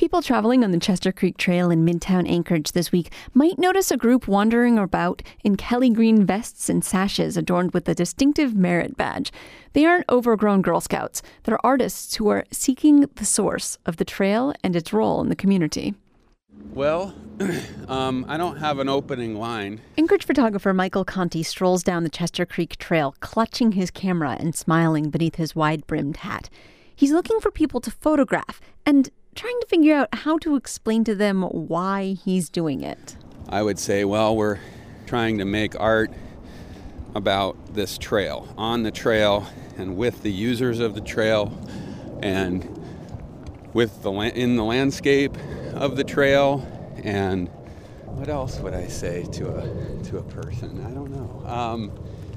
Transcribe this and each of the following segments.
People traveling on the Chester Creek Trail in Midtown Anchorage this week might notice a group wandering about in Kelly green vests and sashes adorned with a distinctive merit badge. They aren't overgrown Girl Scouts. They're artists who are seeking the source of the trail and its role in the community. Well, I don't have an opening line. Anchorage photographer Michael Conti strolls down the Chester Creek Trail, clutching his camera and smiling beneath his wide-brimmed hat. He's looking for people to photograph and trying to figure out how to explain to them why he's doing it. I would say, well, we're trying to make art about this trail, on the trail, and with the users of the trail, and with in the landscape of the trail. And what else would I say to a person? I don't know.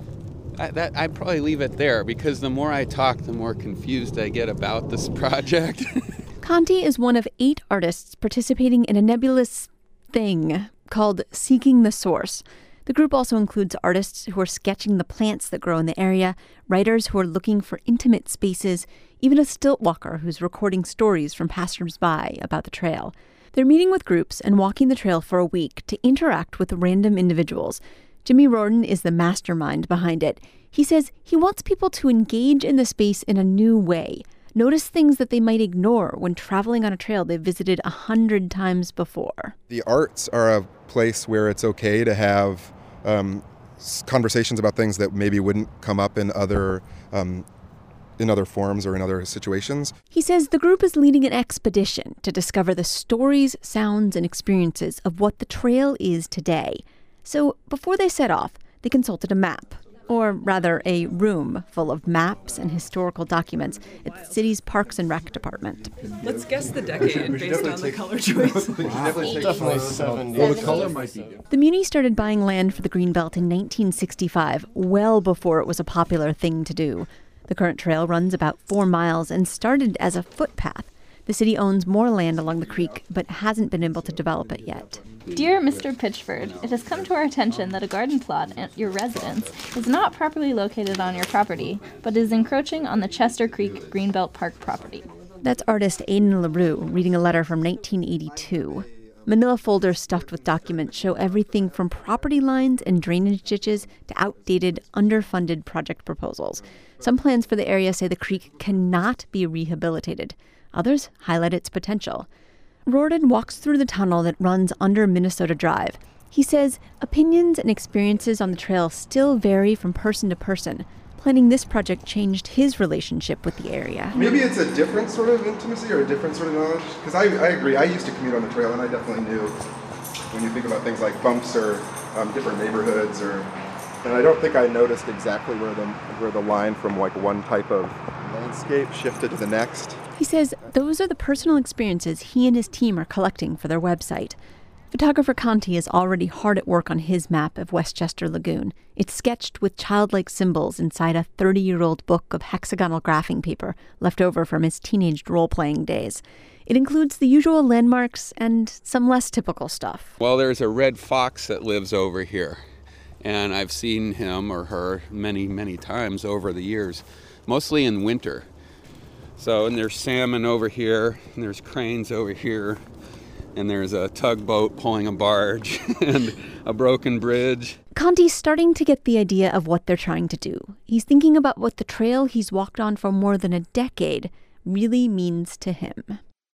I'd probably leave it there, because the more I talk, the more confused I get about this project. Conti is one of 8 artists participating in a nebulous thing called Seeking the Source. The group also includes artists who are sketching the plants that grow in the area, writers who are looking for intimate spaces, even a stilt walker who's recording stories from passers-by about the trail. They're meeting with groups and walking the trail for a week to interact with random individuals. Jimmy Rorden is the mastermind behind it. He says he wants people to engage in the space in a new way. Notice things that they might ignore when traveling on a trail they've visited 100 times before. The arts are a place where it's okay to have conversations about things that maybe wouldn't come up in other forms or in other situations. He says the group is leading an expedition to discover the stories, sounds, and experiences of what the trail is today. So before they set off, they consulted a map. Or rather, a room full of maps and historical documents at the city's Parks and Rec department. Let's guess the decade based on the color choice. Definitely 70. Well, the color might be different. The Muni started buying land for the Greenbelt in 1965, well before it was a popular thing to do. The current trail runs about 4 miles and started as a footpath. The city owns more land along the creek, but hasn't been able to develop it yet. Dear Mr. Pitchford, it has come to our attention that a garden plot at your residence is not properly located on your property, but is encroaching on the Chester Creek Greenbelt Park property. That's artist Aidan LaRue reading a letter from 1982. Manila folders stuffed with documents show everything from property lines and drainage ditches to outdated, underfunded project proposals. Some plans for the area say the creek cannot be rehabilitated. Others highlight its potential. Rorden walks through the tunnel that runs under Minnesota Drive. He says opinions and experiences on the trail still vary from person to person. Planning this project changed his relationship with the area. Maybe it's a different sort of intimacy or a different sort of knowledge. Because I agree, I used to commute on the trail, and I definitely knew when you think about things like bumps or different neighborhoods. And I don't think I noticed exactly where the line from like one type of landscape shifted to the next. He says those are the personal experiences he and his team are collecting for their website. Photographer Conti is already hard at work on his map of Westchester Lagoon. It's sketched with childlike symbols inside a 30-year-old book of hexagonal graphing paper left over from his teenage role-playing days. It includes the usual landmarks and some less typical stuff. Well, there's a red fox that lives over here, and I've seen him or her many, many times over the years, mostly in winter. So, and there's salmon over here, and there's cranes over here, and there's a tugboat pulling a barge, and a broken bridge. Conti's starting to get the idea of what they're trying to do. He's thinking about what the trail he's walked on for more than a decade really means to him.